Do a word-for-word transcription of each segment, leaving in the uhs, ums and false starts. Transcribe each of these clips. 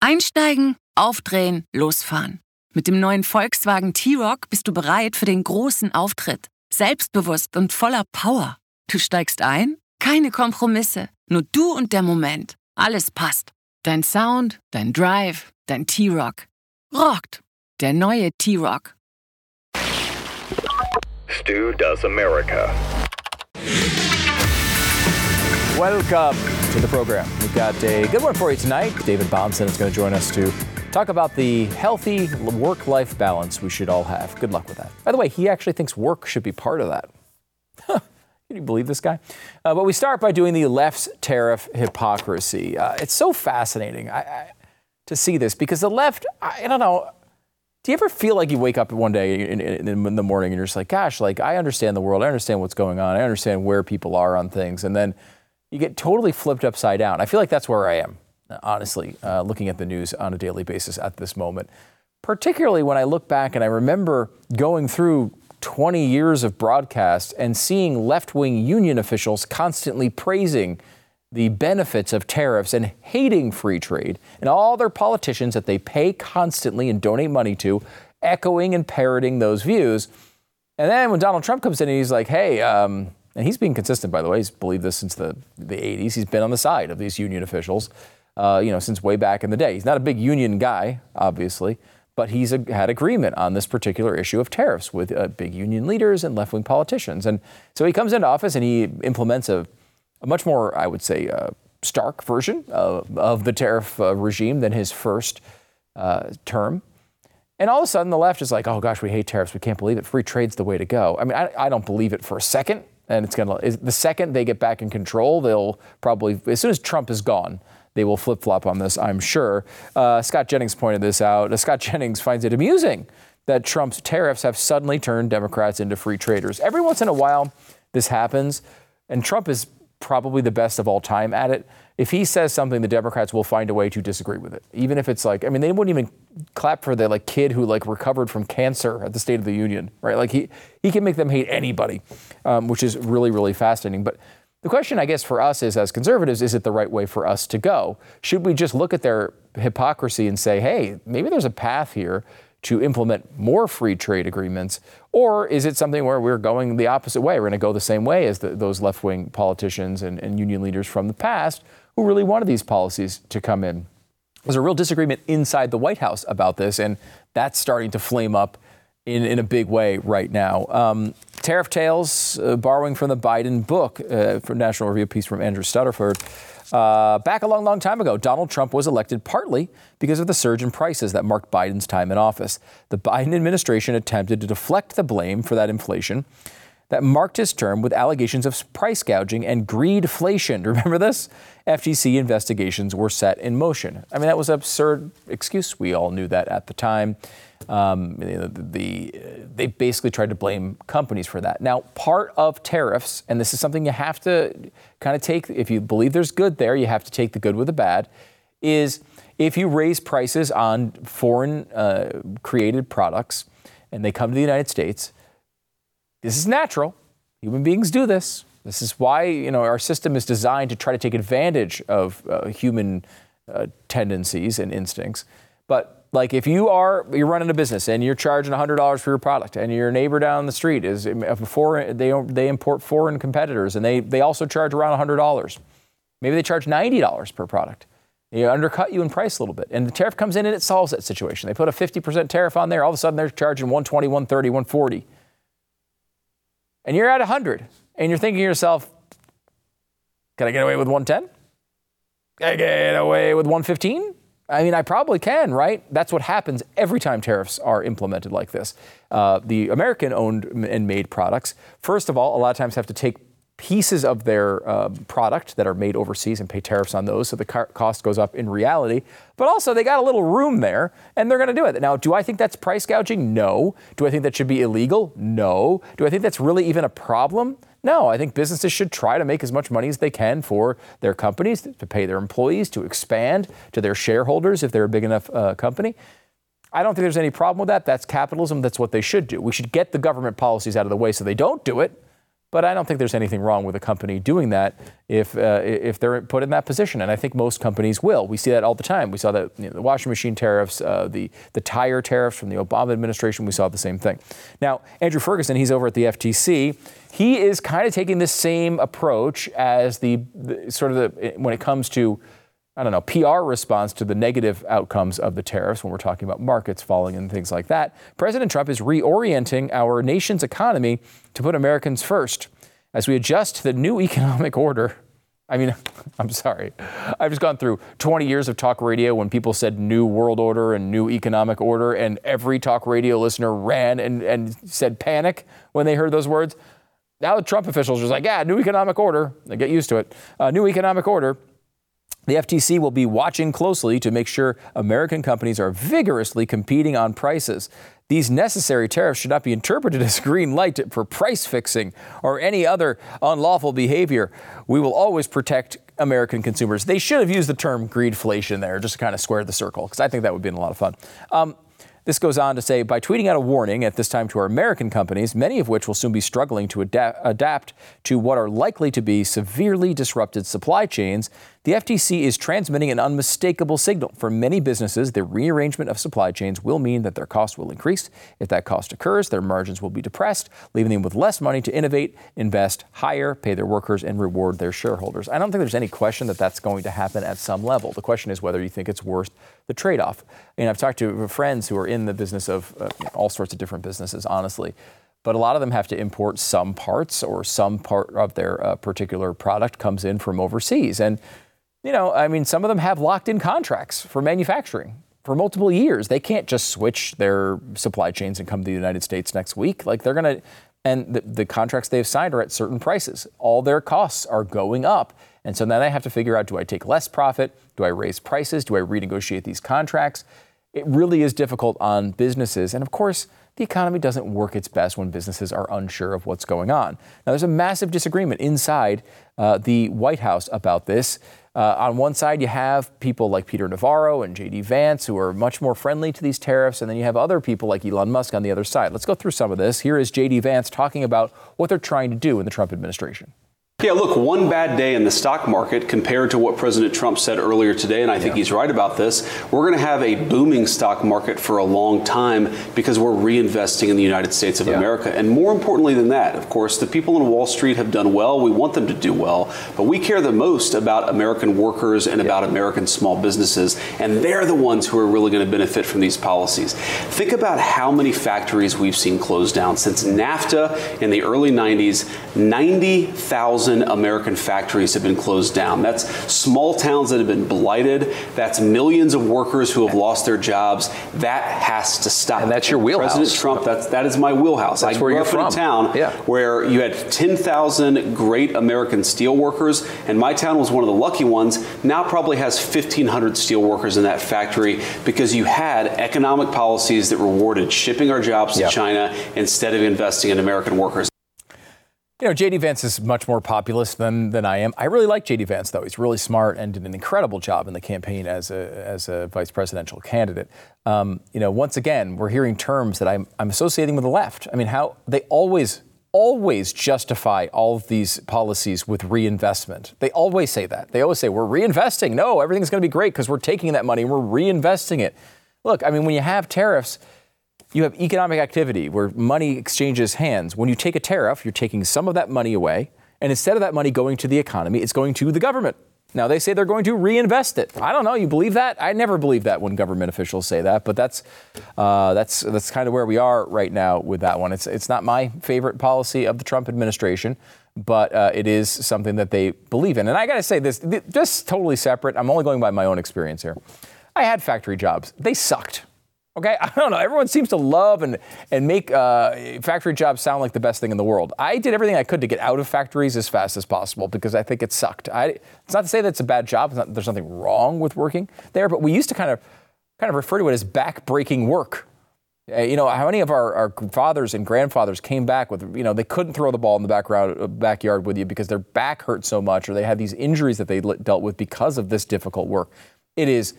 Einsteigen, aufdrehen, losfahren. Mit dem neuen Volkswagen T-Roc bist du bereit für den großen Auftritt. Selbstbewusst und voller Power. Du steigst ein? Keine Kompromisse. Nur du und der Moment. Alles passt. Dein Sound, dein Drive, dein T-Roc. Rockt. Der neue T-Roc. Stu Does America. Welcome to the program. We've got a good one for you tonight. David Bahnsen is going to join us to talk about the healthy work-life balance we should all have. Good luck with that. By the way, he actually thinks work should be part of that. Can you believe this guy? Uh, but we start by doing the left's tariff hypocrisy. Uh, it's so fascinating I, I, to see this because the left, I, I don't know, do you ever feel like you wake up one day in, in, in the morning and you're just like, gosh, like I understand the world, I understand what's going on, I understand where people are on things, and then you get totally flipped upside down. I feel like that's where I am, honestly, uh, looking at the news on a daily basis at this moment, particularly when I look back and I remember going through twenty years of broadcast and seeing left-wing union officials constantly praising the benefits of tariffs and hating free trade, and all their politicians that they pay constantly and donate money to, echoing and parroting those views. And then when Donald Trump comes in and he's like, hey, um, and he's been consistent, by the way, he's believed this since the, the eighties. He's been on the side of these union officials, uh, you know, since way back in the day. He's not a big union guy, obviously, but he's a, had agreement on this particular issue of tariffs with uh, big union leaders and left-wing politicians. And so he comes into office and he implements a, a much more, I would say, uh, stark version of, of the tariff uh, regime than his first uh, term. And all of a sudden, the left is like, oh, gosh, we hate tariffs. We can't believe it. Free trade's the way to go. I mean, I, I don't believe it for a second. And it's going to, the second they get back in control, they'll probably, as soon as Trump is gone, they will flip-flop on this, I'm sure. Uh, Scott Jennings pointed this out. Uh, Scott Jennings finds it amusing that Trump's tariffs have suddenly turned Democrats into free traders. Every once in a while, this happens, and Trump is probably the best of all time at it. If he says something, the Democrats will find a way to disagree with it. Even if it's like, I mean, they wouldn't even clap for the like kid who like recovered from cancer at the State of the Union, right? Like he, he can make them hate anybody, um, which is really, really fascinating. But the question, I guess, for us is, as conservatives, is it the right way for us to go? Should we just look at their hypocrisy and say, hey, maybe there's a path here to implement more free trade agreements? Or is it something where we're going the opposite way? We're going to go the same way as the, those left-wing politicians and, and union leaders from the past who really wanted these policies to come in. There's a real disagreement inside the White House about this, and that's starting to flame up in, in a big way right now. Um, Tariff Tales, uh, borrowing from the Biden book, uh, from National Review, piece from Andrew Stutterford. Uh, back a long, long time ago, Donald Trump was elected partly because of the surge in prices that marked Biden's time in office. The Biden administration attempted to deflect the blame for that inflation that marked his term with allegations of price gouging and greedflation. Remember this? F T C investigations were set in motion. I mean, that was an absurd excuse. We all knew that at the time. Um, the, the, they basically tried to blame companies for that. Now, part of tariffs, and this is something you have to kind of take, if you believe there's good there, you have to take the good with the bad, is if you raise prices on foreign uh, created products and they come to the United States, this is natural. Human beings do this. This is why, you know, our system is designed to try to take advantage of uh, human uh, tendencies and instincts. But like if you are, you're running a business and you're charging one hundred dollars for your product and your neighbor down the street is, before they they import foreign competitors and they, they also charge around one hundred dollars. Maybe they charge ninety dollars per product. They undercut you in price a little bit. And the tariff comes in and it solves that situation. They put a fifty percent tariff on there. All of a sudden they're charging one twenty, one thirty, one forty. And you're at one hundred. And you're thinking to yourself, can I get away with one ten? Can I get away with one fifteen? I mean, I probably can, right? That's what happens every time tariffs are implemented like this. Uh, the American-owned and made products, first of all, a lot of times have to take pieces of their uh, product that are made overseas and pay tariffs on those, so the car- cost goes up in reality. But also, they got a little room there, and they're going to do it. Now, do I think that's price gouging? No. Do I think that should be illegal? No. Do I think that's really even a problem? No. I think businesses should try to make as much money as they can for their companies, to pay their employees, to expand to their shareholders if they're a big enough uh, company. I don't think there's any problem with that. That's capitalism. That's what they should do. We should get the government policies out of the way so they don't do it. But I don't think there's anything wrong with a company doing that if uh, if they're put in that position. And I think most companies will. We see that all the time. We saw that you know, the washing machine tariffs, uh, the, the tire tariffs from the Obama administration. We saw the same thing. Now, Andrew Ferguson, he's over at the F T C. He is kind of taking the same approach as the, the sort of the when it comes to I don't know, P R response to the negative outcomes of the tariffs when we're talking about markets falling and things like that. President Trump is reorienting our nation's economy to put Americans first as we adjust to the new economic order. I mean, I'm sorry. I've just gone through twenty years of talk radio when people said new world order and new economic order, and every talk radio listener ran and, and said panic when they heard those words. Now the Trump officials are just like, yeah, new economic order. They get used to it. Uh, new economic order. The F T C will be watching closely to make sure American companies are vigorously competing on prices. These necessary tariffs should not be interpreted as green light for price fixing or any other unlawful behavior. We will always protect American consumers. They should have used the term greedflation there just to kind of square the circle, because I think that would be a lot of fun. Um, This goes on to say, by tweeting out a warning at this time to our American companies, many of which will soon be struggling to adapt, adapt to what are likely to be severely disrupted supply chains, the F T C is transmitting an unmistakable signal. For many businesses, the rearrangement of supply chains will mean that their costs will increase. If that cost occurs, their margins will be depressed, leaving them with less money to innovate, invest, hire, pay their workers, and reward their shareholders. I don't think there's any question that that's going to happen at some level. The question is whether you think it's worth the trade-off. And I've talked to friends who are in the business of uh, all sorts of different businesses, honestly. But a lot of them have to import some parts, or some part of their uh, particular product comes in from overseas. And, you know, I mean, some of them have locked-in contracts for manufacturing for multiple years. They can't just switch their supply chains and come to the United States next week. Like, they're going to, and the, the contracts they've signed are at certain prices. All their costs are going up. And so then I have to figure out, do I take less profit? Do I raise prices? Do I renegotiate these contracts? It really is difficult on businesses. And of course, the economy doesn't work its best when businesses are unsure of what's going on. Now, there's a massive disagreement inside uh, the White House about this. Uh, on one side, you have people like Peter Navarro and J D Vance who are much more friendly to these tariffs. And then you have other people like Elon Musk on the other side. Let's go through some of this. Here is J D Vance talking about what they're trying to do in the Trump administration. Yeah, look, one bad day in the stock market compared to what President Trump said earlier today, and I think yeah. he's right about this, we're going to have a booming stock market for a long time because we're reinvesting in the United States of yeah. America. And more importantly than that, of course, the people on Wall Street have done well. We want them to do well. But we care the most about American workers and yeah. about American small businesses. And they're the ones who are really going to benefit from these policies. Think about how many factories we've seen close down. Since NAFTA in the early nineties, ninety thousand American factories have been closed down. That's small towns that have been blighted. That's millions of workers who have lost their jobs. That has to stop. And that's your wheelhouse. President Trump, that's, that is my wheelhouse. That's I where grew you're up from. in a town yeah. where you had ten thousand great American steel workers, and my town was one of the lucky ones. Now probably has fifteen hundred steel workers in that factory because you had economic policies that rewarded shipping our jobs yeah. to China instead of investing in American workers. You know, J D Vance is much more populist than than I am. I really like J D Vance, though. He's really smart and did an incredible job in the campaign as a as a vice presidential candidate. Um, you know, once again, we're hearing terms that I'm I'm associating with the left. I mean, how they always always justify all of these policies with reinvestment. They always say that. They always say we're reinvesting. No, everything's going to be great because we're taking that money and we're reinvesting it. Look, I mean, when you have tariffs, you have economic activity where money exchanges hands. When you take a tariff, you're taking some of that money away, and instead of that money going to the economy, it's going to the government. Now, they say they're going to reinvest it. I don't know. You believe that? I never believe that when government officials say that, but that's uh, that's that's kind of where we are right now with that one. It's it's not my favorite policy of the Trump administration, but uh, it is something that they believe in. And I got to say this, just totally separate. I'm only going by my own experience here. I had factory jobs. They sucked. Okay, I don't know. Everyone seems to love and and make uh, factory jobs sound like the best thing in the world. I did everything I could to get out of factories as fast as possible because I think it sucked. I, it's not to say that's a bad job. It's not, there's nothing wrong with working there, but we used to kind of kind of refer to it as back-breaking work. Uh, you know, how many of our, our fathers and grandfathers came back with, you know, they couldn't throw the ball in the background, backyard with you because their back hurt so much, or they had these injuries that they dealt with because of this difficult work. It is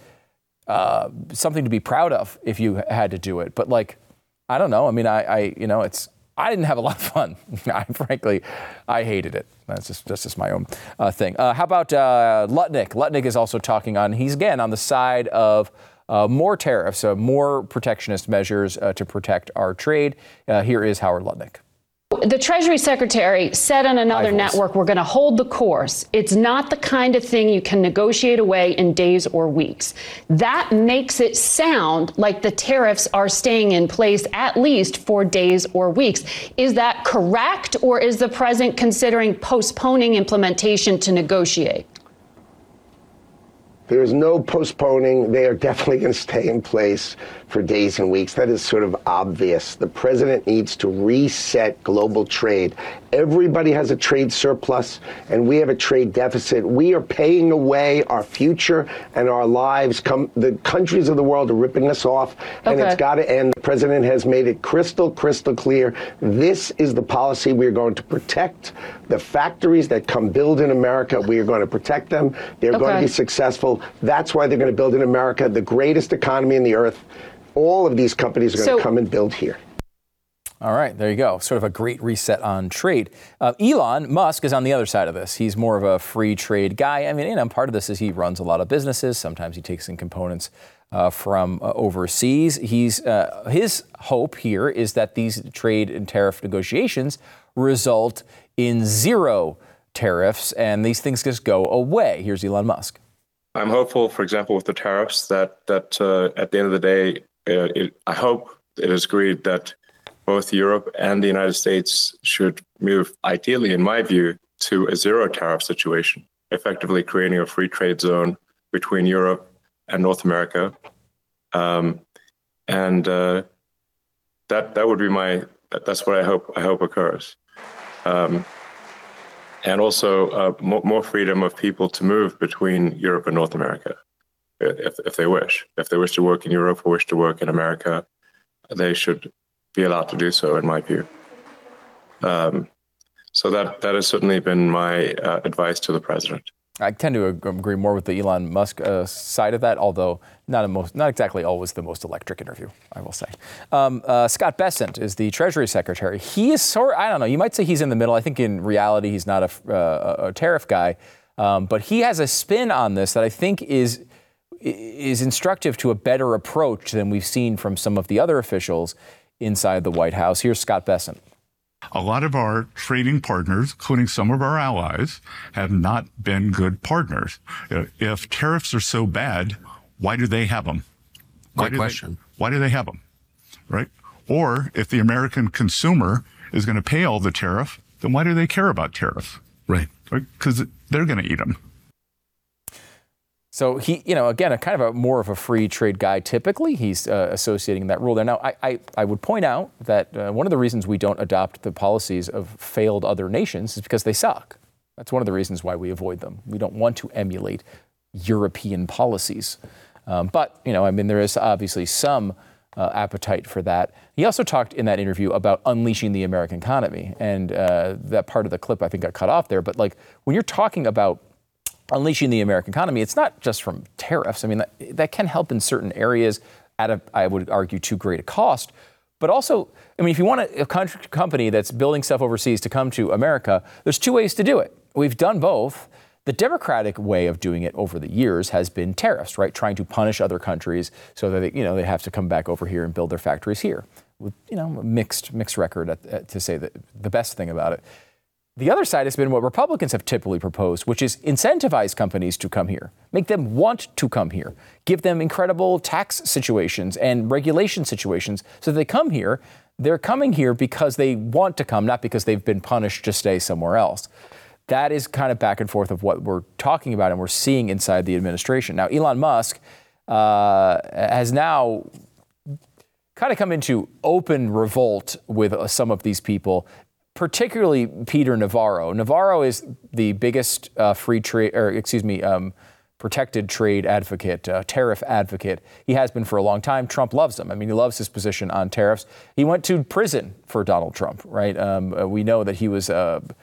Uh, something to be proud of if you had to do it. But like, I don't know. I mean, I, I, you know, it's I didn't have a lot of fun. I, frankly, I hated it. That's just that's just my own uh, thing. Uh, how about uh, Lutnick? Lutnick is also talking on, he's again on the side of uh, more tariffs, uh, more protectionist measures uh, to protect our trade. Uh, here is Howard Lutnick. The Treasury Secretary said on another High voice. network, we're going to hold the course. It's not the kind of thing you can negotiate away in days or weeks. That makes it sound like the tariffs are staying in place at least for days or weeks. Is that correct, or is the president considering postponing implementation to negotiate? There is no postponing. They are definitely going to stay in place for days and weeks. That is sort of obvious. The president needs to reset global trade. Everybody has a trade surplus, and we have a trade deficit. We are paying away our future and our lives. Come, the countries of the world are ripping us off, and Okay. it's got to end. The president has made it crystal, crystal clear. This is the policy we are going to protect. The factories that come build in America, we are going to protect them. They're going to Okay. be successful. That's why they're going to build in America, the greatest economy in the earth. All of these companies are going So- to come and build here. All right, there you go. Sort of a great reset on trade. Uh, Elon Musk is on the other side of this. He's more of a free trade guy. I mean, you know, part of this is he runs a lot of businesses. Sometimes he takes in components uh, from uh, overseas. He's uh, his hope here is that these trade and tariff negotiations result in zero tariffs and these things just go away. Here's Elon Musk. I'm hopeful, for example, with the tariffs, that that uh, at the end of the day, uh, it, I hope it is agreed that both Europe and the United States should move, ideally, in my view, to a zero tariff situation, effectively creating a free trade zone between Europe and North America. Um, and uh, that that would be my, that's what I hope I hope occurs. Um, and also uh, more, more freedom of people to move between Europe and North America, if, if they wish. If they wish to work in Europe or wish to work in America, they should be allowed to do so, in my view. Um, so that that has certainly been my uh, advice to the president. I tend to agree more with the Elon Musk uh, side of that, although not a most, not exactly always the most electric interview, I will say. Um, uh, Scott Bessent is the Treasury Secretary. He is sort, I don't know, you might say he's in the middle. I think in reality he's not a, uh, a tariff guy, um, but he has a spin on this that I think is is instructive to a better approach than we've seen from some of the other officials inside the White House. Here's Scott Bessent. A lot of our trading partners, including some of our allies, have not been good partners. If tariffs are so bad, why do they have them? Why Good question. They, why do they have them, right? Or if the American consumer is going to pay all the tariff, then why do they care about tariffs? Right. Because right? they're going to eat them. So he, you know, again, a kind of a more of a free trade guy. Typically, he's uh, associating that rule there. Now, I, I, I would point out that uh, one of the reasons we don't adopt the policies of failed other nations is because they suck. That's one of the reasons why we avoid them. We don't want to emulate European policies. Um, but, you know, I mean, there is obviously some uh, appetite for that. He also talked in that interview about unleashing the American economy. And uh, that part of the clip, I think, got cut off there. But like when you're talking about unleashing the American economy, it's not just from tariffs. I mean, that, that can help in certain areas at a, I would argue, too great a cost. But also, I mean, if you want a, a country, company that's building stuff overseas to come to America, there's two ways to do it. We've done both. The Democratic way of doing it over the years has been tariffs, right? Trying to punish other countries so that they, you know, they have to come back over here and build their factories here. With, you know, a mixed mixed record at, at, to say that the best thing about it. The other side has been what Republicans have typically proposed, which is incentivize companies to come here, make them want to come here, give them incredible tax situations and regulation situations so that they come here. They're coming here because they want to come, not because they've been punished to stay somewhere else. That is kind of back and forth of what we're talking about and we're seeing inside the administration. Now, Elon Musk uh, has now kind of come into open revolt with uh, some of these people, particularly Peter Navarro. Navarro is the biggest uh, free trade, or excuse me, um, protected trade advocate, uh, tariff advocate. He has been for a long time. Trump loves him. I mean, he loves his position on tariffs. He went to prison for Donald Trump, right? Um, uh, we know that he was uh,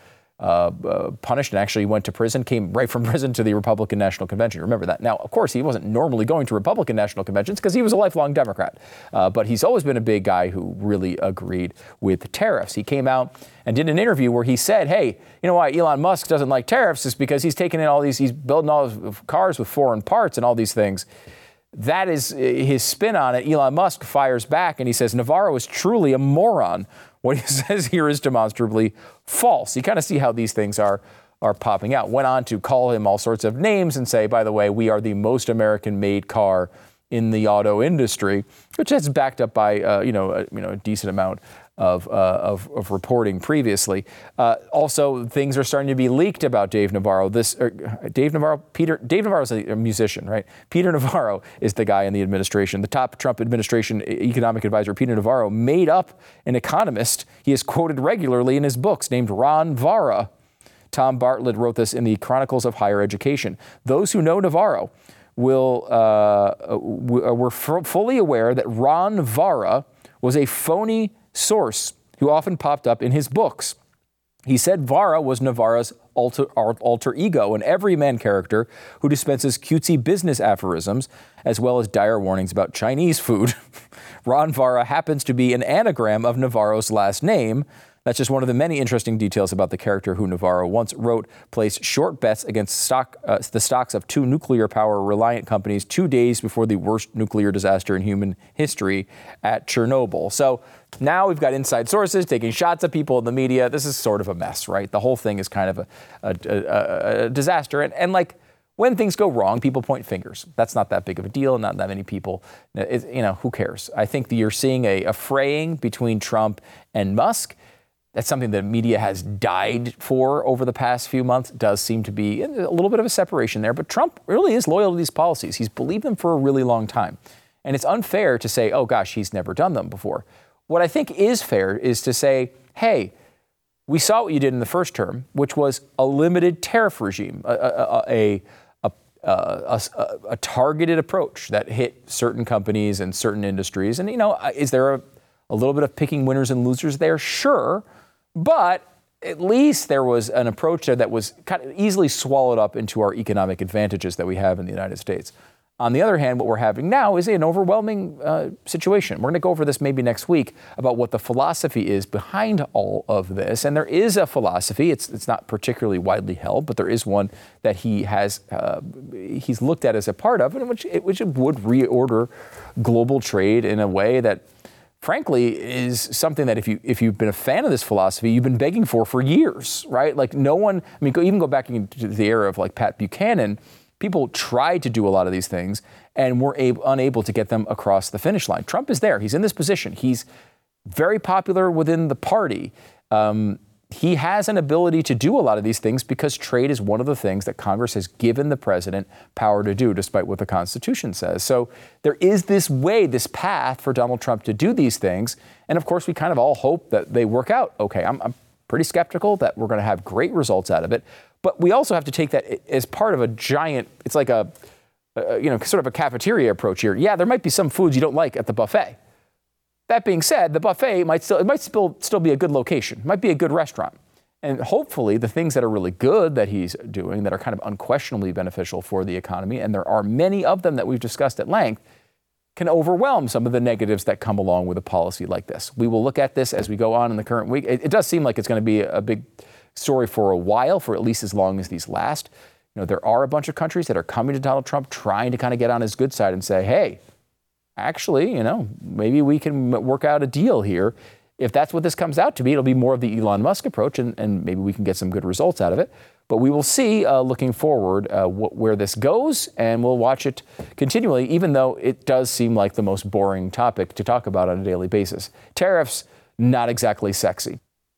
uh, uh, punished and actually went to prison, came right from prison to the Republican National Convention. Remember that. Now, of course, he wasn't normally going to Republican National Conventions because he was a lifelong Democrat. Uh, but he's always been a big guy who really agreed with tariffs. He came out and did an interview where he said, hey, you know why Elon Musk doesn't like tariffs is because he's taking in all these, he's building all these cars with foreign parts and all these things. That is his spin on it. Elon Musk fires back and he says, Navarro is truly a moron. What he says here is demonstrably false. You kind of see how these things are, are popping out. Went on to call him all sorts of names and say, by the way, we are the most American-made car in the auto industry, which is backed up by uh, you know, a, you know, a decent amount of, uh, of, of reporting previously. Uh, also, things are starting to be leaked about Dave Navarro. This er, Dave Navarro, Peter, Dave Navarro is a, a musician, right? Peter Navarro is the guy in the administration. The top Trump administration economic advisor, Peter Navarro, made up an economist he is quoted regularly in his books named Ron Vara. Tom Bartlett wrote this in the Chronicles of Higher Education. Those who know Navarro will uh, w- were f- fully aware that Ron Vara was a phony source who often popped up in his books. He said Vara was Navarro's alter, alter ego, an everyman character who dispenses cutesy business aphorisms, as well as dire warnings about Chinese food. Ron Vara happens to be an anagram of Navarro's last name. That's just one of the many interesting details about the character who Navarro once wrote placed short bets against stock, uh, the stocks of two nuclear power reliant companies two days before the worst nuclear disaster in human history at Chernobyl. So now we've got inside sources taking shots at people in the media. This is sort of a mess, right? The whole thing is kind of a, a, a, a disaster. And, and like when things go wrong, people point fingers. That's not that big of a deal. Not that many people, it, you know, who cares? I think that you're seeing a, a fraying between Trump and Musk. That's something that media has died for over the past few months. It does seem to be a little bit of a separation there. But Trump really is loyal to these policies. He's believed them for a really long time. And it's unfair to say, oh, gosh, he's never done them before. What I think is fair is to say, hey, we saw what you did in the first term, which was a limited tariff regime, a, a, a, a, a, a, a targeted approach that hit certain companies and certain industries. And, you know, is there a, a little bit of picking winners and losers there? Sure. But at least there was an approach there that was kind of easily swallowed up into our economic advantages that we have in the United States. On the other hand, what we're having now is an overwhelming uh, situation. We're going to go over this maybe next week about what the philosophy is behind all of this. And there is a philosophy. It's it's not particularly widely held, but there is one that he has uh, he's looked at as a part of, and which which would reorder global trade in a way that, frankly, is something that if you if you've been a fan of this philosophy, you've been begging for for years, right? Like no one, I mean, go, even go back into the era of like Pat Buchanan, people tried to do a lot of these things and were able, unable to get them across the finish line. Trump is there. He's in this position. He's very popular within the party. Um, he has an ability to do a lot of these things because trade is one of the things that Congress has given the president power to do, despite what the Constitution says. So there is this way, this path for Donald Trump to do these things. And of course, we kind of all hope that they work out. Okay, I'm, I'm pretty skeptical that we're going to have great results out of it. But we also have to take that as part of a giant, it's like a, a you know, sort of a cafeteria approach here. Yeah, there might be some foods you don't like at the buffet. That being said, the buffet might still, it might still, still be a good location. It might be a good restaurant. And hopefully the things that are really good that he's doing that are kind of unquestionably beneficial for the economy, and there are many of them that we've discussed at length, can overwhelm some of the negatives that come along with a policy like this. We will look at this as we go on in the current week. It, it does seem like it's going to be a big story for a while, for at least as long as these last. You know, there are a bunch of countries that are coming to Donald Trump trying to kind of get on his good side and say, hey, actually, you know, maybe we can work out a deal here. If that's what this comes out to be, it'll be more of the Elon Musk approach, and, and maybe we can get some good results out of it. But we will see, uh, looking forward, uh, wh- where this goes, and we'll watch it continually, even though it does seem like the most boring topic to talk about on a daily basis. Tariffs, not exactly sexy.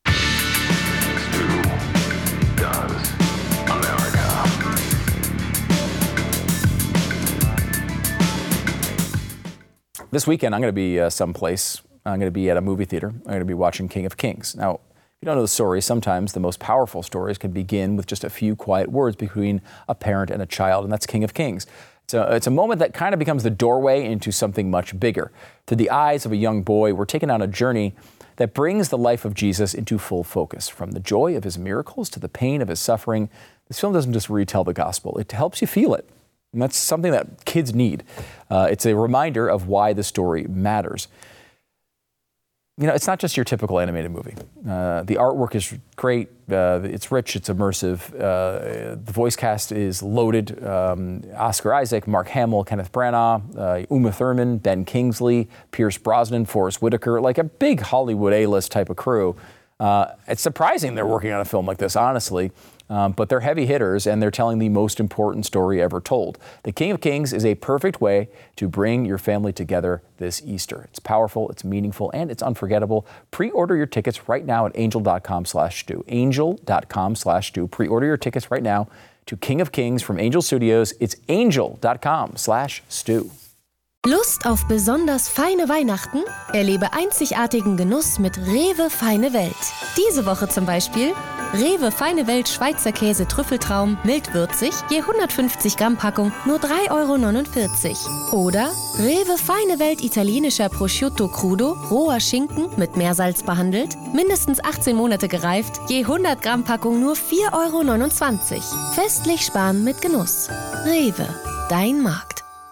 This weekend, I'm going to be uh, someplace. I'm going to be at a movie theater. I'm going to be watching King of Kings. Now, if you don't know the story, sometimes the most powerful stories can begin with just a few quiet words between a parent and a child, and that's King of Kings. It's a, it's a moment that kind of becomes the doorway into something much bigger. Through the eyes of a young boy, we're taken on a journey that brings the life of Jesus into full focus. From the joy of his miracles to the pain of his suffering, this film doesn't just retell the gospel, it helps you feel it. And that's something that kids need. Uh, it's a reminder of why the story matters. You know, it's not just your typical animated movie. Uh, the artwork is great. Uh, it's rich. It's immersive. Uh, the voice cast is loaded. Um, Oscar Isaac, Mark Hamill, Kenneth Branagh, uh, Uma Thurman, Ben Kingsley, Pierce Brosnan, Forrest Whitaker, like a big Hollywood A-list type of crew. Uh, it's surprising they're working on a film like this, honestly. Um, but they're heavy hitters, and they're telling the most important story ever told. The King of Kings is a perfect way to bring your family together this Easter. It's powerful, it's meaningful, and it's unforgettable. Pre-order your tickets right now at angel.com slash stew. Angel.com slash stew. Pre-order your tickets right now to King of Kings from Angel Studios. It's angel.com slash stew. Lust auf besonders feine Weihnachten? Erlebe einzigartigen Genuss mit Rewe Feine Welt. Diese Woche zum Beispiel Rewe Feine Welt Schweizer Käse Trüffeltraum mildwürzig, je hundertfünfzig Gramm Packung nur drei Euro neunundvierzig. Oder Rewe Feine Welt italienischer Prosciutto Crudo, roher Schinken mit Meersalz behandelt, mindestens achtzehn Monate gereift, je hundert Gramm Packung nur vier Euro neunundzwanzig. Festlich sparen mit Genuss. Rewe, dein Markt.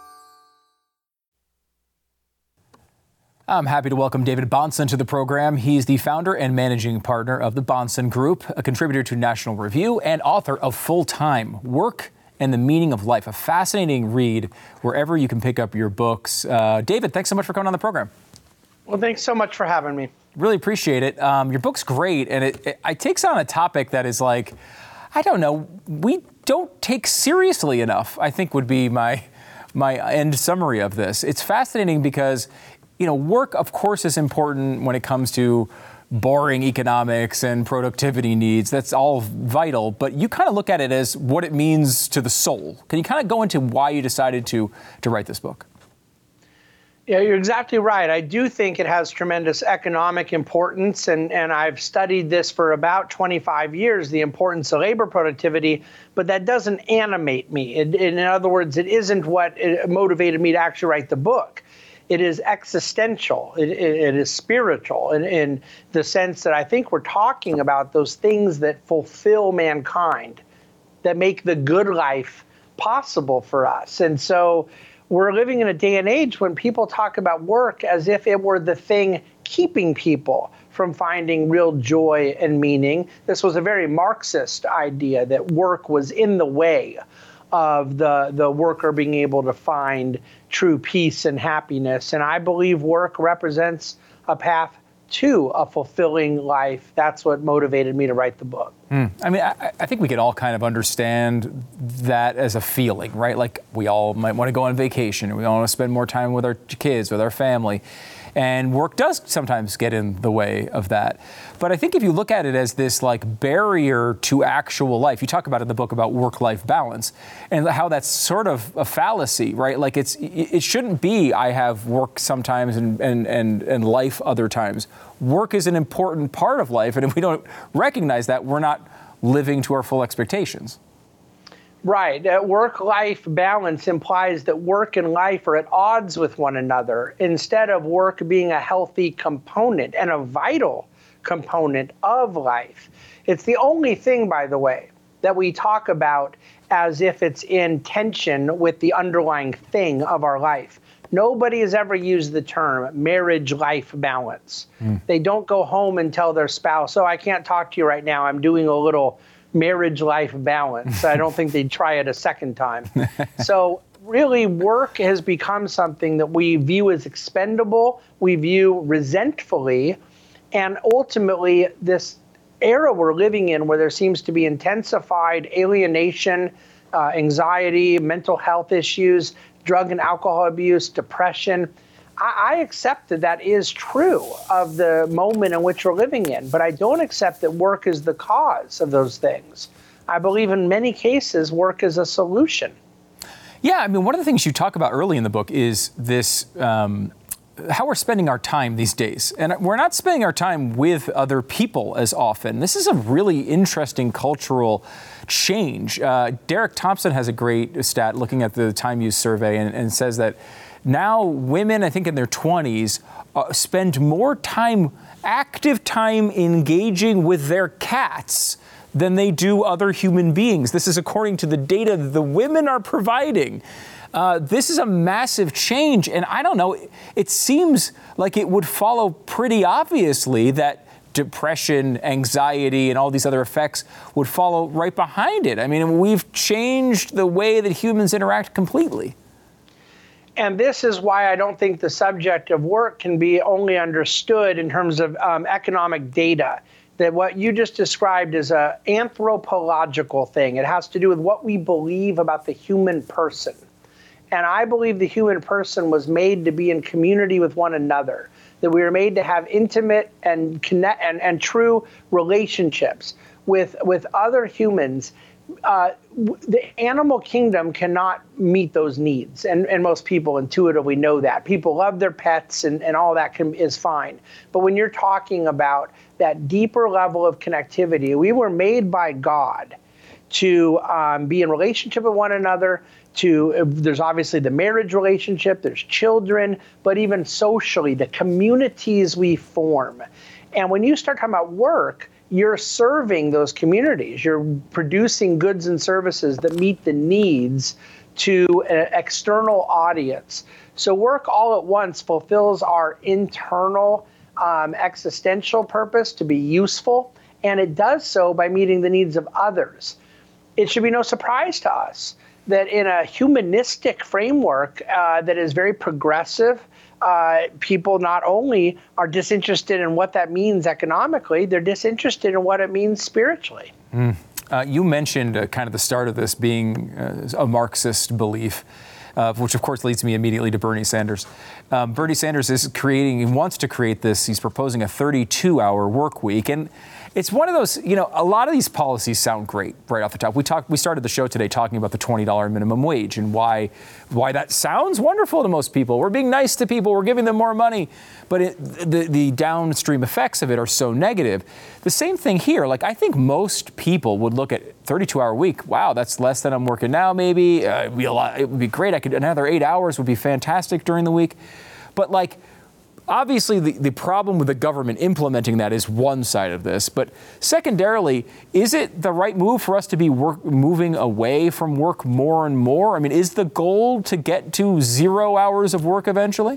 I'm happy to welcome David Bahnsen to the program. He's the founder and managing partner of the Bahnsen Group, a contributor to National Review, and author of Full Time: Work and the Meaning of Life, a fascinating read wherever you can pick up your books. Uh, David, thanks so much for coming on the program. Well, thanks so much for having me. Really appreciate it. Um, your book's great, and it, it, it takes on a topic that is like, I don't know, we don't take seriously enough, I think would be my, my end summary of this. It's fascinating because you know, work, of course, is important when it comes to boring economics and productivity needs. That's all vital. But you kind of look at it as what it means to the soul. Can you kind of go into why you decided to to write this book? Yeah, you're exactly right. I do think it has tremendous economic importance. And, and I've studied this for about twenty-five years, the importance of labor productivity. But that doesn't animate me. It, in other words, it isn't what it motivated me to actually write the book. It is existential. It, it, it is spiritual in, in the sense that I think we're talking about those things that fulfill mankind, that make the good life possible for us. And so we're living in a day and age when people talk about work as if it were the thing keeping people from finding real joy and meaning. This was a very Marxist idea that work was in the way of the, the worker being able to find true peace and happiness. And I believe work represents a path to a fulfilling life. That's what motivated me to write the book. Mm. I mean, I, I think we can all kind of understand that as a feeling, right? Like we all might want to go on vacation, or we all want to spend more time with our kids, with our family. And work does sometimes get in the way of that. But I think if you look at it as this like barrier to actual life, you talk about in the book about work-life balance and how that's sort of a fallacy, right? Like it's it shouldn't be I have work sometimes and, and, and, and life other times. Work is an important part of life, and if we don't recognize that, we're not living to our full expectations. Right. Uh, work-life balance implies that work and life are at odds with one another, instead of work being a healthy component and a vital component of life. It's the only thing, by the way, that we talk about as if it's in tension with the underlying thing of our life. Nobody has ever used the term marriage-life balance. Mm. They don't go home and tell their spouse, oh, I can't talk to you right now. I'm doing a little marriage-life balance. I don't think they'd try it a second time. So really, work has become something that we view as expendable, we view resentfully, and ultimately this era we're living in where there seems to be intensified alienation, uh, anxiety, mental health issues, drug and alcohol abuse, depression, I accept that that is true of the moment in which we're living in, but I don't accept that work is the cause of those things. I believe in many cases work is a solution. Yeah, I mean, one of the things you talk about early in the book is this um, how we're spending our time these days. And we're not spending our time with other people as often. This is a really interesting cultural change. Uh, Derek Thompson has a great stat looking at the Time Use survey and, and says that now women, I think in their twenties, uh, spend more time, active time engaging with their cats than they do other human beings. This is according to the data the women are providing. Uh, this is a massive change, and I don't know, it seems like it would follow pretty obviously that depression, anxiety, and all these other effects would follow right behind it. I mean, we've changed the way that humans interact completely. And this is why I don't think the subject of work can be only understood in terms of um, economic data. That what you just described is an anthropological thing. It has to do with what we believe about the human person. And I believe the human person was made to be in community with one another, that we were made to have intimate and connect and, and true relationships with, with other humans. Uh, the animal kingdom cannot meet those needs. And, and most people intuitively know that. People love their pets and, and all that can, is fine. But when you're talking about that deeper level of connectivity, we were made by God to um, be in relationship with one another. To uh, there's obviously the marriage relationship, there's children, but even socially, the communities we form. And when you start talking about work, you're serving those communities. You're producing goods and services that meet the needs to an external audience. So work all at once fulfills our internal um, existential purpose to be useful, and it does so by meeting the needs of others. It should be no surprise to us that in a humanistic framework uh, that is very progressive, uh, people not only are disinterested in what that means economically, they're disinterested in what it means spiritually. Mm. Uh, you mentioned uh, kind of the start of this being uh, a Marxist belief, uh, which of course leads me immediately to Bernie Sanders. Um, Bernie Sanders is creating, he wants to create this, he's proposing a thirty-two hour work week. And it's one of those, you know, a lot of these policies sound great right off the top. We talked, we started the show today talking about the twenty dollar minimum wage and why, why that sounds wonderful to most people. We're being nice to people, we're giving them more money, but it, the, the downstream effects of it are so negative. The same thing here. Like, I think most people would look at thirty-two hour week. Wow, that's less than I'm working now. Maybe uh, it'd be a lot, it would be great. I could another eight hours would be fantastic during the week, but like. Obviously, the, the problem with the government implementing that is one side of this. But secondarily, is it the right move for us to be work, moving away from work more and more? I mean, is the goal to get to zero hours of work eventually?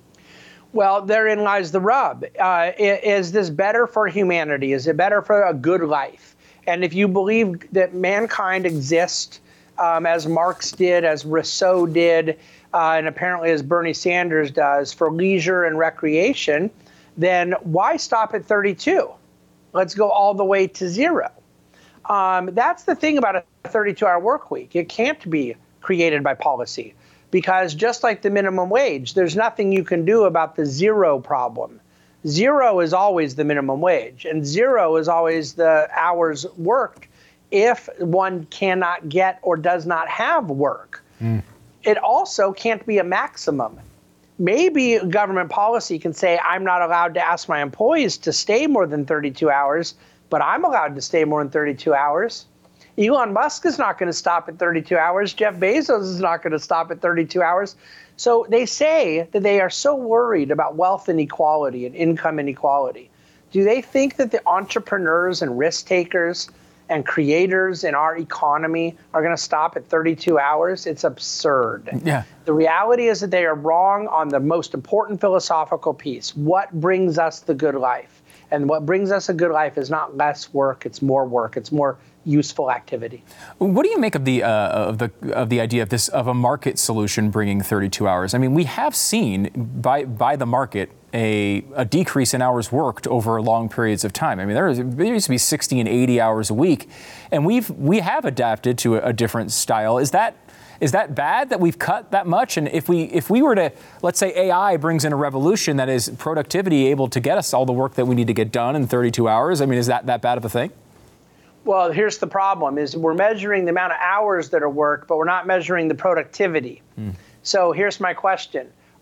Well, therein lies the rub. Uh, is this better for humanity? Is it better for a good life? And if you believe that mankind exists, um, as Marx did, as Rousseau did, Uh, and apparently as Bernie Sanders does, for leisure and recreation, then why stop at thirty-two? Let's go all the way to zero. Um, that's the thing about a thirty-two hour work week. It can't be created by policy because just like the minimum wage, there's nothing you can do about the zero problem. Zero is always the minimum wage, and zero is always the hours worked if one cannot get or does not have work. Mm. It also can't be a maximum. Maybe government policy can say, I'm not allowed to ask my employees to stay more than thirty-two hours, but I'm allowed to stay more than thirty-two hours. Elon Musk is not going to stop at thirty-two hours. Jeff Bezos is not going to stop at thirty-two hours. So they say that they are so worried about wealth inequality and income inequality. Do they think that the entrepreneurs and risk takers and creators in our economy are going to stop at thirty-two hours? It's absurd. Yeah. The reality is that they are wrong on the most important philosophical piece. What brings us the good life? And what brings us a good life is not less work, it's more work, it's more useful activity. What do you make of the uh, of the of the idea of this of a market solution bringing thirty-two hours? I mean, we have seen by by the market a a decrease in hours worked over long periods of time. I mean, there, is, there used to be sixty and eighty hours a week, and we've we have adapted to a, a different style. Is that Is that bad that we've cut that much? And if we if we were to, let's say A I brings in a revolution that is productivity able to get us all the work that we need to get done in thirty-two hours, I mean, is that that bad of a thing? Well, here's the problem, is we're measuring the amount of hours that are worked, but we're not measuring the productivity. Mm. So here's my question.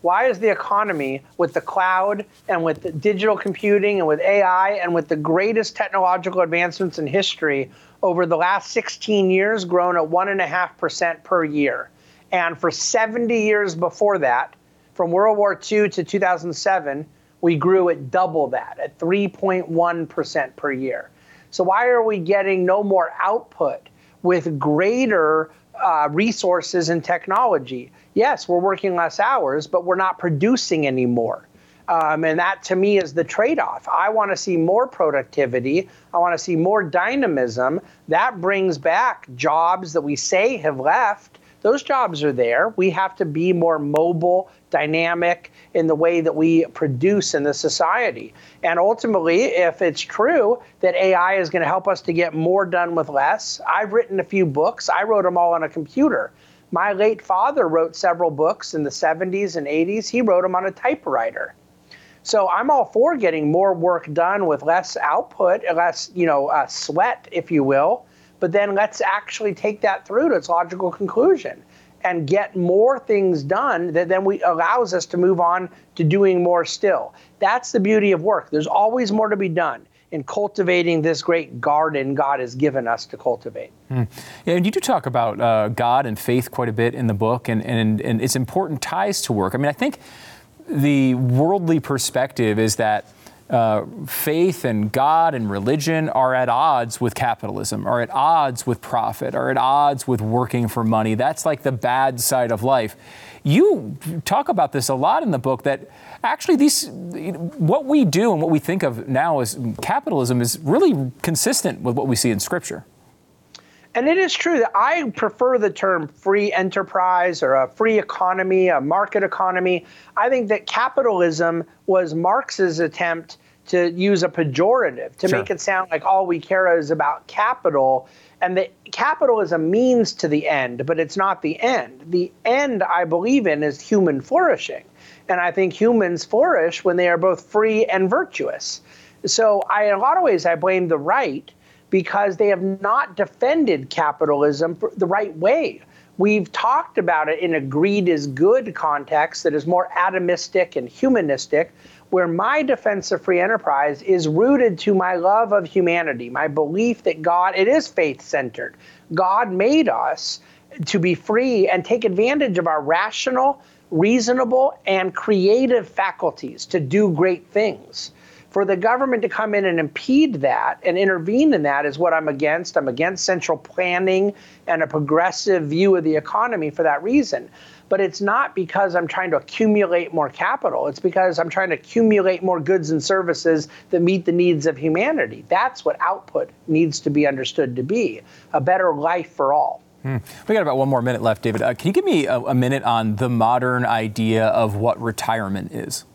Why is the economy, with the cloud and with the digital computing and with A I and with the greatest technological advancements in history over the last sixteen years, grown at one and a half percent per year? And for seventy years before that, from World War Two to two thousand seven, we grew at double that, at three point one percent per year. So why are we getting no more output with greater uh, resources and technology? Yes, we're working less hours, but we're not producing anymore. Um, and that, to me, is the trade-off. I want to see more productivity. I want to see more dynamism. That brings back jobs that we say have left. Those jobs are there. We have to be more mobile, dynamic in the way that we produce in the society. And ultimately, if it's true that A I is going to help us to get more done with less, I've written a few books. I wrote them all on a computer. My late father wrote several books in the seventies and eighties. He wrote them on a typewriter. So I'm all for getting more work done with less output, less, you know, uh, sweat, if you will. But then let's actually take that through to its logical conclusion and get more things done that then we allows us to move on to doing more still. That's the beauty of work. There's always more to be done in cultivating this great garden God has given us to cultivate. Mm. Yeah, and you do talk about uh, God and faith quite a bit in the book, and, and, and its important ties to work. I mean, I think the worldly perspective is that uh, faith and God and religion are at odds with capitalism, are at odds with profit, are at odds with working for money. That's like the bad side of life. You talk about this a lot in the book, that actually these, what we do and what we think of now as capitalism is really consistent with what we see in Scripture. And it is true that I prefer the term free enterprise or a free economy, a market economy. I think that capitalism was Marx's attempt to use a pejorative, to sure. make it sound like all we care is about capital. And that capital is a means to the end, but it's not the end. The end, I believe in, is human flourishing. And I think humans flourish when they are both free and virtuous. So I, in a lot of ways, I blame the right, because they have not defended capitalism the right way. We've talked about it in a greed is good context that is more atomistic and humanistic, where my defense of free enterprise is rooted to my love of humanity, my belief that God, it is faith-centered. God made us to be free and take advantage of our rational, reasonable, and creative faculties to do great things. For the government to come in and impede that and intervene in that is what I'm against. I'm against central planning and a progressive view of the economy for that reason. But it's not because I'm trying to accumulate more capital. It's because I'm trying to accumulate more goods and services that meet the needs of humanity. That's what output needs to be understood to be, a better life for all. Hmm. We got about one more minute left, David. Uh, can you give me a, a minute on the modern idea of what retirement is?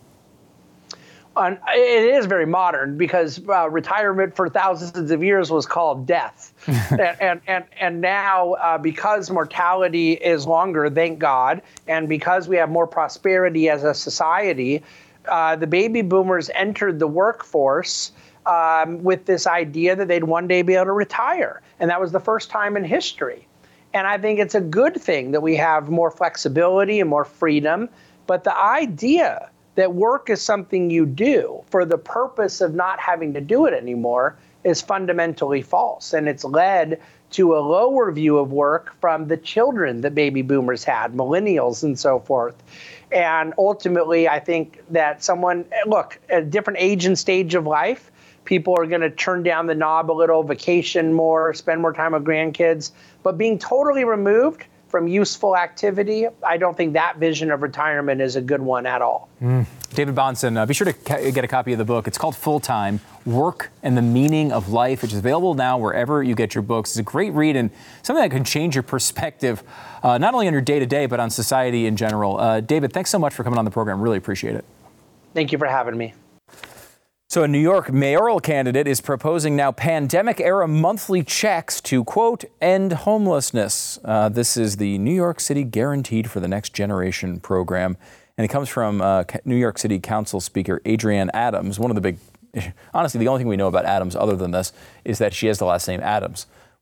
Uh, it is very modern, because uh, retirement for thousands of years was called death. and, and, and, and now, uh, because mortality is longer, thank God, and because we have more prosperity as a society, uh, the baby boomers entered the workforce um, with this idea that they'd one day be able to retire. And that was the first time in history. And I think it's a good thing that we have more flexibility and more freedom. But the idea that work is something you do for the purpose of not having to do it anymore is fundamentally false. And it's led to a lower view of work from the children that baby boomers had, millennials and so forth. And ultimately, I think that someone, look, at a different age and stage of life, people are going to turn down the knob a little, vacation more, spend more time with grandkids. But being totally removed from useful activity, I don't think that vision of retirement is a good one at all. Mm. David Bahnsen, uh, be sure to ca- get a copy of the book. It's called Full Time, Work and the Meaning of Life, which is available now wherever you get your books. It's a great read and something that can change your perspective, uh, not only on your day-to-day, but on society in general. Uh, David, thanks so much for coming on the program. Really appreciate it. Thank you for having me. So a New York mayoral candidate is proposing now pandemic-era monthly checks to, quote, end homelessness. Uh, this is the New York City Guaranteed for the Next Generation program. And it comes from uh, New York City Council Speaker Adrienne Adams. One of the big, honestly, the only thing we know about Adams other than this is that she has the last name Adams,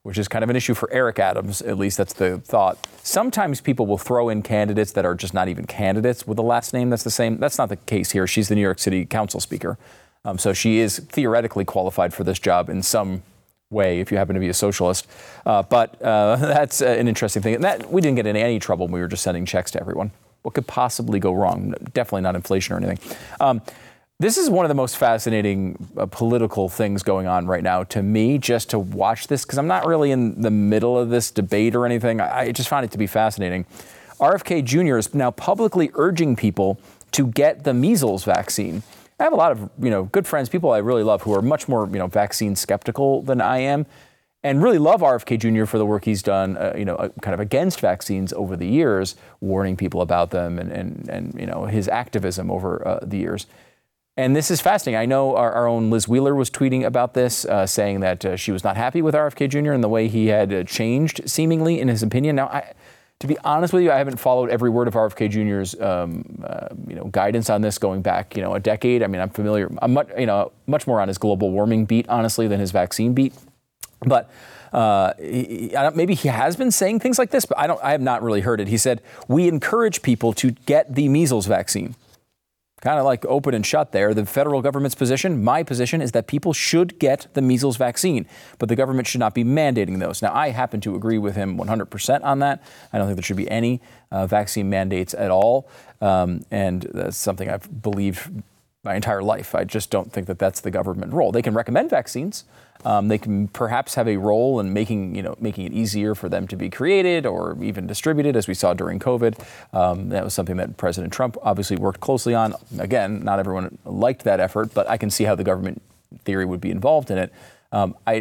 which is kind of an issue for Eric Adams. At least that's the thought. Sometimes people will throw in candidates that are just not even candidates with a last name that's the same. That's not the case here. She's the New York City Council Speaker. Um, so she is theoretically qualified for this job in some way if you happen to be a socialist. Uh, but uh, that's uh, an interesting thing. And that, we didn't get in any trouble when we were just sending checks to everyone. What could possibly go wrong? Definitely not inflation or anything. Um, This is one of the most fascinating uh, political things going on right now to me, just to watch this, because I'm not really in the middle of this debate or anything. I, I just find it to be fascinating. R F K Junior is now publicly urging people to get the measles vaccine. I have a lot of, you know, good friends, people I really love who are much more, you know, vaccine skeptical than I am, and really love R F K Junior for the work he's done, uh, you know, uh, kind of against vaccines over the years, warning people about them and, and, and you know, his activism over uh, the years. And this is fascinating. I know our, our own Liz Wheeler was tweeting about this, uh, saying that uh, she was not happy with R F K Junior and the way he had uh, changed, seemingly, in his opinion. Now, I, to be honest with you, I haven't followed every word of R F K Junior's um, uh, you know, guidance on this going back, you know, a decade. I mean, I'm familiar, I'm much, you know, much more on his global warming beat, honestly, than his vaccine beat. But uh, he, I don't, maybe he has been saying things like this, but I don't. I have not really heard it. He said, "We encourage people to get the measles vaccine." Kind of like open and shut there. The federal government's position, my position, is that people should get the measles vaccine, but the government should not be mandating those. Now, I happen to agree with him one hundred percent on that. I don't think there should be any uh, vaccine mandates at all, um, and that's something I've believed my entire life. I just don't think that that's the government role. They can recommend vaccines. Um, they can perhaps have a role in making, you know, making it easier for them to be created or even distributed, as we saw during COVID. Um, that was something that President Trump obviously worked closely on. Again, not everyone liked that effort, but I can see how the government theory would be involved in it. Um, I,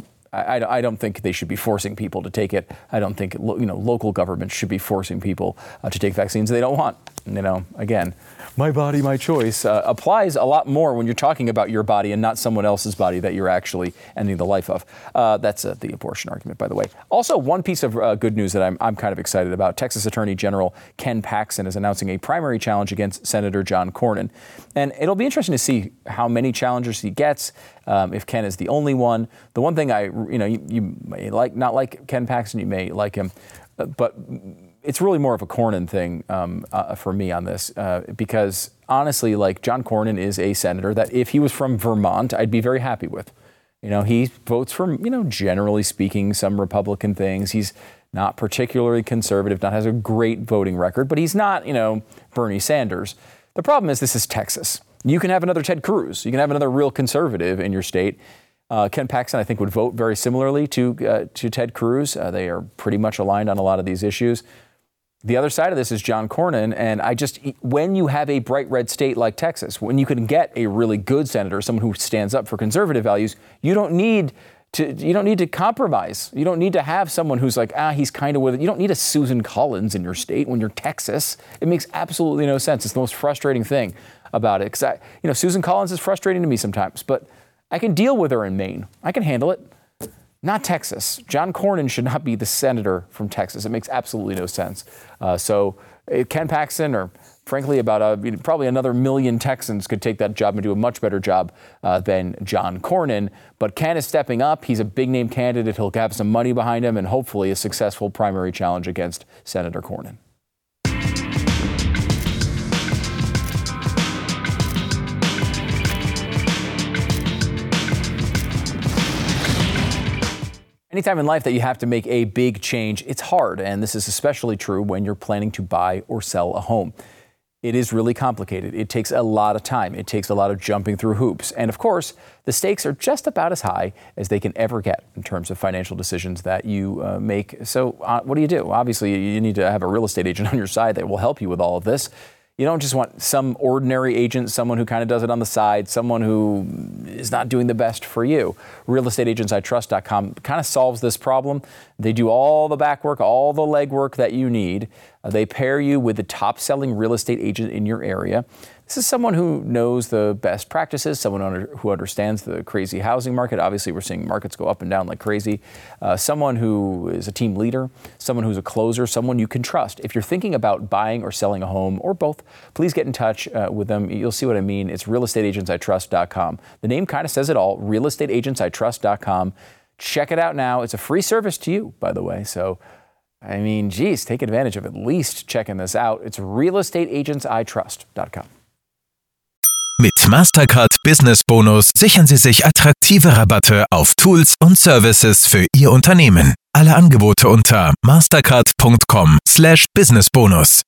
I, I don't think they should be forcing people to take it. I don't think, you know, local governments should be forcing people uh, to take vaccines they don't want. You know, again, my body, my choice uh, applies a lot more when you're talking about your body and not someone else's body that you're actually ending the life of. Uh, that's uh, the abortion argument, by the way. Also, one piece of uh, good news that I'm, I'm kind of excited about. Texas Attorney General Ken Paxton is announcing a primary challenge against Senator John Cornyn. And it'll be interesting to see how many challengers he gets, um, if Ken is the only one. The one thing I, you know, you, you may like, not like Ken Paxton, you may like him, uh, but it's really more of a Cornyn thing um, uh, for me on this, uh, because honestly, like, John Cornyn is a senator that if he was from Vermont, I'd be very happy with. You know, he votes for, you know, generally speaking, some Republican things. He's not particularly conservative, not has a great voting record, but he's not, you know, Bernie Sanders. The problem is this is Texas. You can have another Ted Cruz. You can have another real conservative in your state. Uh, Ken Paxton, I think, would vote very similarly to uh, to Ted Cruz. Uh, they are pretty much aligned on a lot of these issues. The other side of this is John Cornyn, and I just, when you have a bright red state like Texas, when you can get a really good senator, someone who stands up for conservative values, you don't need to, you don't need to compromise. You don't need to have someone who's like, ah, he's kind of with it. You don't need a Susan Collins in your state when you're Texas. It makes absolutely no sense. It's the most frustrating thing about it, because I, you know, Susan Collins is frustrating to me sometimes, but I can deal with her in Maine. I can handle it. Not Texas. John Cornyn should not be the senator from Texas. It makes absolutely no sense. Uh, so uh, Ken Paxton, or frankly about a, you know, probably another million Texans, could take that job and do a much better job uh, than John Cornyn. But Ken is stepping up. He's a big name candidate. He'll have some money behind him and hopefully a successful primary challenge against Senator Cornyn. Anytime in life that you have to make a big change, it's hard, and this is especially true when you're planning to buy or sell a home. It is really complicated. It takes a lot of time. It takes a lot of jumping through hoops. And of course, the stakes are just about as high as they can ever get in terms of financial decisions that you uh, make. So uh, what do you do? Obviously, you need to have a real estate agent on your side that will help you with all of this. You don't just want some ordinary agent, someone who kind of does it on the side, someone who is not doing the best for you. real estate agents I trust dot com kind of solves this problem. They do all the back work, all the legwork that you need. Uh, they pair you with the top-selling real estate agent in your area. This is someone who knows the best practices, someone under, who understands the crazy housing market. Obviously, we're seeing markets go up and down like crazy. Uh, someone who is a team leader, someone who's a closer, someone you can trust. If you're thinking about buying or selling a home, or both, please get in touch uh, with them. You'll see what I mean. It's real estate agents I trust dot com. The name kind of says it all, real estate agents I trust dot com. Check it out now. It's a free service to you, by the way. So, I mean, geez, take advantage of at least checking this out. It's real estate agents I trust dot com. Mit Mastercard Business Bonus sichern Sie sich attraktive Rabatte auf Tools und Services für Ihr Unternehmen. Alle Angebote unter mastercard dot com slash business bonus.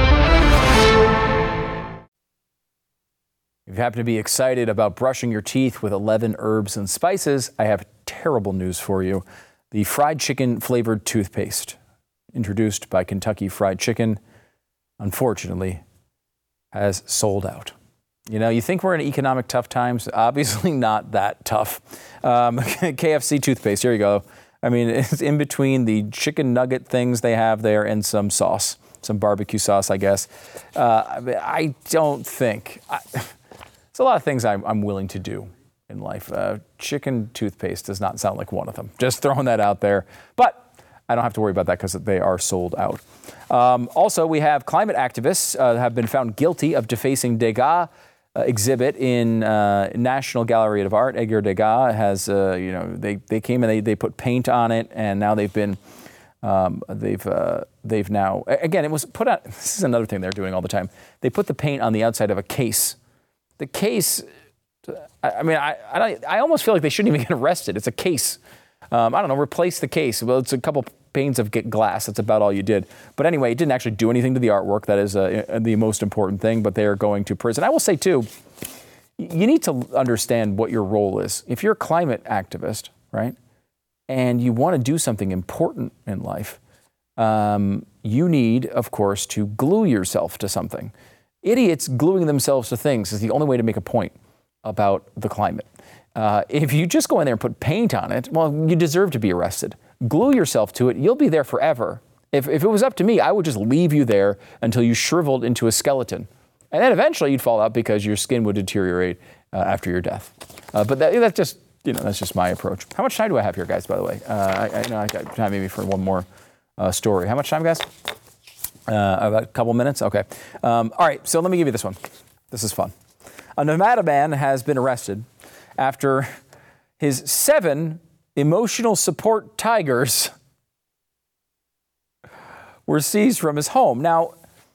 If you happen to be excited about brushing your teeth with eleven herbs and spices, I have terrible news for you. The fried chicken flavored toothpaste, introduced by Kentucky Fried Chicken, unfortunately, has sold out. You know, you think we're in economic tough times? Obviously not that tough. Um, K F C toothpaste, here you go. I mean, it's in between the chicken nugget things they have there and some sauce, some barbecue sauce, I guess. Uh, I don't think... I, There's a lot of things I'm, I'm willing to do in life. Uh, chicken toothpaste does not sound like one of them. Just throwing that out there. But I don't have to worry about that because they are sold out. Um, also, we have climate activists uh, have been found guilty of defacing Degas uh, exhibit in uh, National Gallery of Art. Edgar Degas has, uh, you know, they, they came and they, they put paint on it, and now they've been, um, they've, uh, they've now, again, it was put out, this is another thing they're doing all the time. They put the paint on the outside of a case. The case, I mean, I, I, I almost feel like they shouldn't even get arrested. It's a case. Um, I don't know, replace the case. Well, it's a couple panes of glass. That's about all you did. But anyway, it didn't actually do anything to the artwork. That is uh, the most important thing, but they are going to prison. I will say, too, you need to understand what your role is. If you're a climate activist, right, and you want to do something important in life, um, you need, of course, to glue yourself to something. Idiots gluing themselves to things is the only way to make a point about the climate. Uh, if you just go in there and put paint on it, well, you deserve to be arrested. Glue yourself to it. You'll be there forever. If, if it was up to me, I would just leave you there until you shriveled into a skeleton. And then eventually you'd fall out because your skin would deteriorate uh, after your death. Uh, but that, that's just, you know, that's just my approach. How much time do I have here, guys, by the way? Uh, I, I know I got time maybe for one more uh, story. How much time, guys? Uh, about a couple minutes? Okay. Um, all right, so let me give you this one. This is fun. A Nevada man has been arrested after his seven emotional support tigers were seized from his home. Now,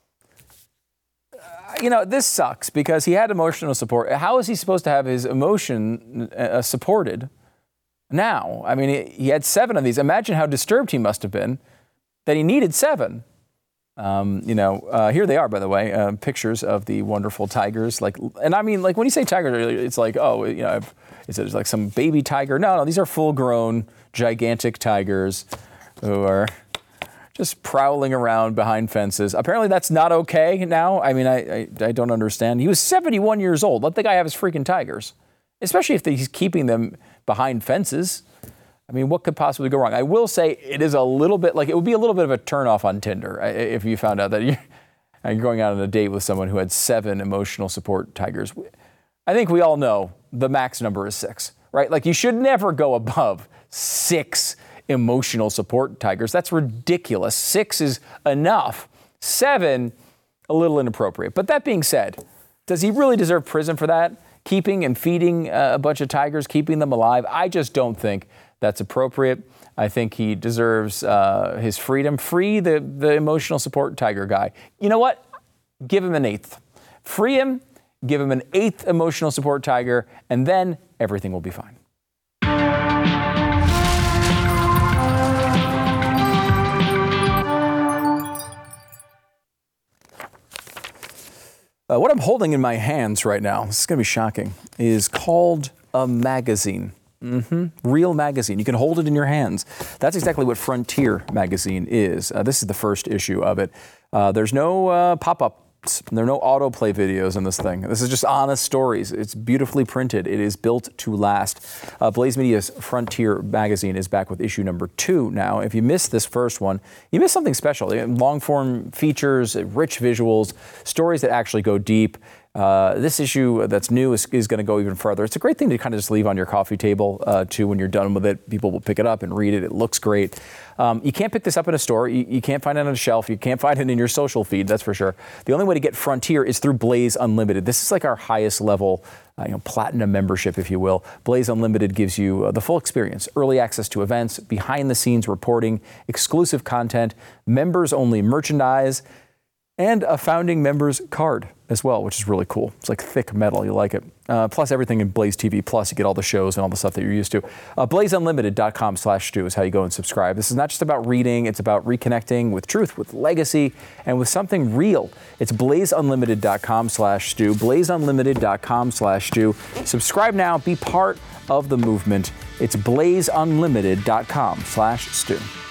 you know, this sucks because he had emotional support. How is he supposed to have his emotion uh, supported now? I mean, he had seven of these. Imagine how disturbed he must have been that he needed seven. Um, you know, uh, here they are, by the way, uh, pictures of the wonderful tigers. Like, and I mean, like when you say tiger, it's like, oh, you know, is it like some baby tiger? No, no, these are full-grown, gigantic tigers who are just prowling around behind fences. Apparently, that's not okay now. I mean, I, I, I don't understand. He was seventy-one years old. Let the guy have his freaking tigers, especially if he's keeping them behind fences. I mean, what could possibly go wrong? I will say it is a little bit like it would be a little bit of a turnoff on Tinder if you found out that you're, you're going out on a date with someone who had seven emotional support tigers. I think we all know the max number is six, right? Like you should never go above six emotional support tigers. That's ridiculous. Six is enough. Seven, a little inappropriate. But that being said, does he really deserve prison for that? Keeping and feeding a bunch of tigers, keeping them alive? I just don't think that's appropriate. I think he deserves uh, his freedom. Free the, the emotional support tiger guy. You know what? Give him an eighth. Free him, give him an eighth emotional support tiger, and then everything will be fine. Uh, what I'm holding in my hands right now, this is going to be shocking, is called a magazine. Mm-hmm. Real magazine. You can hold it in your hands. That's exactly what Frontier magazine is. Uh, this is the first issue of it. Uh, there's no uh, pop-ups. There are no autoplay videos in this thing. This is just honest stories. It's beautifully printed. It is built to last. Uh, Blaze Media's Frontier magazine is back with issue number two now. If you missed this first one, you missed something special. Long-form features, rich visuals, stories that actually go deep. Uh, this issue that's new is, is going to go even further. It's a great thing to kind of just leave on your coffee table, uh, too, when you're done with it. People will pick it up and read it. It looks great. Um, you can't pick this up in a store. You, you can't find it on a shelf. You can't find it in your social feed, that's for sure. The only way to get Frontier is through Blaze Unlimited. This is like our highest level, uh, you know, platinum membership, if you will. Blaze Unlimited gives you uh, the full experience, early access to events, behind-the-scenes reporting, exclusive content, members-only merchandise, and a founding members card as well, which is really cool. It's like thick metal. You like it. Uh, plus everything in Blaze T V Plus. You get all the shows and all the stuff that you're used to. Uh, blaze unlimited dot com slash Stu is how you go and subscribe. This is not just about reading. It's about reconnecting with truth, with legacy, and with something real. It's blaze unlimited dot com slash Stu. blaze unlimited dot com slash Stu. Subscribe now. Be part of the movement. It's blaze unlimited dot com slash Stu.